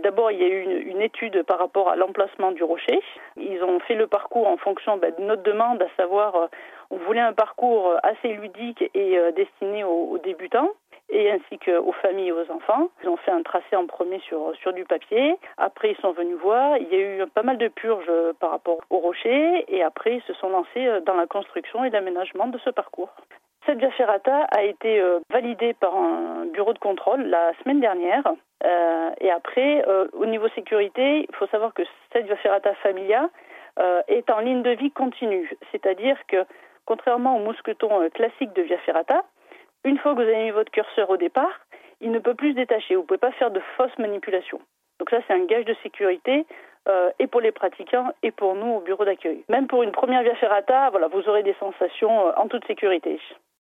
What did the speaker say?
D'abord, il y a eu une étude par rapport à l'emplacement du rocher. Ils ont fait le parcours en fonction de notre demande, à savoir, on voulait un parcours assez ludique et destiné aux débutants, et ainsi qu'aux familles et aux enfants. Ils ont fait un tracé en premier sur du papier. Après, ils sont venus voir. Il y a eu pas mal de purges par rapport au rocher, et après, ils se sont lancés dans la construction et l'aménagement de ce parcours. Cette via ferrata a été validée par un bureau de contrôle la semaine dernière. Et après, au niveau sécurité, il faut savoir que cette via ferrata familia est en ligne de vie continue. C'est-à-dire que, contrairement au mousqueton classique de via ferrata, une fois que vous avez mis votre curseur au départ, il ne peut plus se détacher. Vous ne pouvez pas faire de fausses manipulations. Donc ça, c'est un gage de sécurité et pour les pratiquants et pour nous au bureau d'accueil. Même pour une première via ferrata, voilà, vous aurez des sensations en toute sécurité.